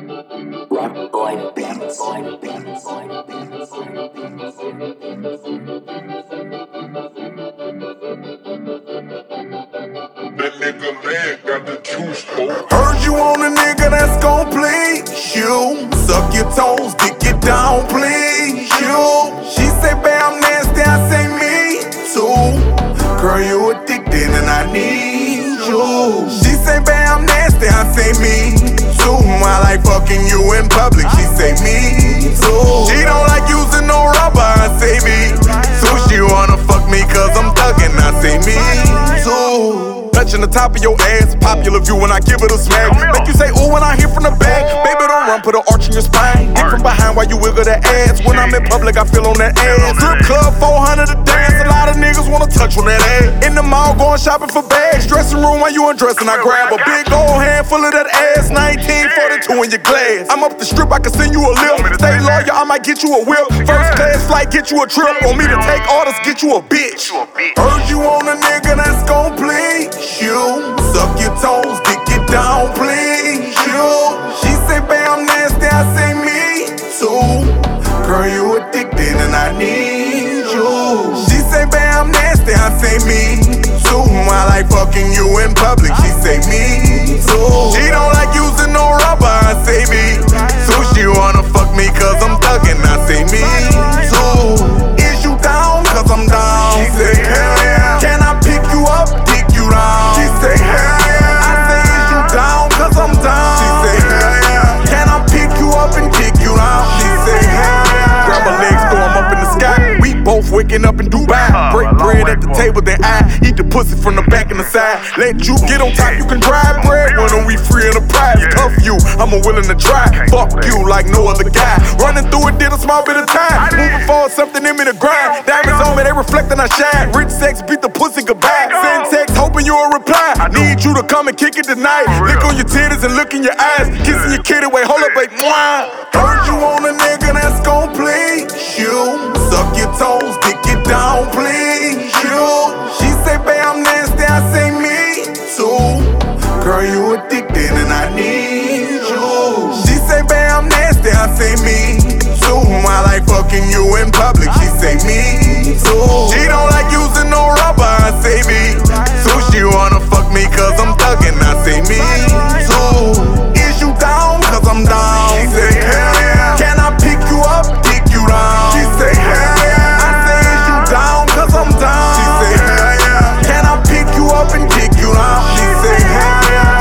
Rock Boy Beats. That nigga man got the juice, ho. Heard you on a nigga that's gon' please you. Suck your toes, dick it down, please you. She say, babe, I'm nasty, I say me too. Girl, you addicted and I need you. She say, babe, I'm nasty, I say me too. I like fucking you in public, she say me too. She don't like using no rubber, I say me too. She wanna fuck me cause I'm thuggin', I say me too. Touching the top of your ass, popular view when I give it a smack. Make you say ooh when I hear from the back. Baby, don't run, put an arch in your spine. Get from behind while you wiggle that ass. When I'm in public, I feel on that ass. Strip club, 400 a dance. A lot of niggas wanna touch on that ass. In the mall, going shopping for bags. Dressing room while you undressing, I grab a big old handful of that ass. 1942 in your glass. I'm up the strip, I can send you a lip. Stay loyal, I might get you a whip. First class flight, get you a trip. Want me to take orders, get you a bitch. Heard you on a nigga that's gon' please you. Suck your toes, dick it down, please you. She say, babe, I'm nasty, I say me too. Girl, you addicted and I need you. She say, babe, I'm nasty, I say me too. I like fucking you in public, she say me too. She don't like using no rubber, I say me too. She wanna fuck me cause I'm thuggin', I say me too. Is you down cause I'm down? She say, hell yeah. Can I pick you up, dick you down? She say, hell yeah. I say, is you down cause I'm down? She say, hell yeah. Can I pick you up and kick you down? She say, hell yeah. Grab her legs, throw 'em up in the sky. We both waking up in Dubai. Break bread at the table, then I eat the pussy from the back and the side. Let you get on top, you can drive bread. When we free in the prize, cuff you, I'm willing to try. Fuck you like no other guy. Running through it, did a small bit of time. Moving forward, something in me to grind. Diamonds on me, they reflect and I shine. Rich sex, beat the pussy goodbye. Send text, hoping you'll reply. Need you to come and kick it tonight. Lick on your titties and look in your eyes. Kissing your kitty, wait, hold up, wait, mwah. Heard you on a nigga that's gon' please you. Suck your toes, dick it down, please you. She say, babe, I'm nasty, I say me too. Girl, you addicted and I need you. She say, babe, I'm nasty, I say me too. I like fucking you in public, she say me too. She don't like using no rubber, I say me too. She wanna fuck me cause I'm thuggin', I say me too. Is you down cause I'm down? She say, hell yeah. Can I pick you up, dick you down? She say, hell yeah. I say, is you down cause I'm down? She say, hell yeah. Can I pick you up and kick you down? She say, hell yeah.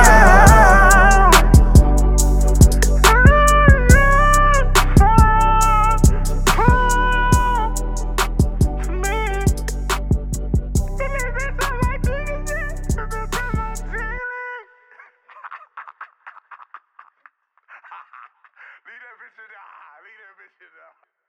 Leave that bitch in there. Leave that bitch in there.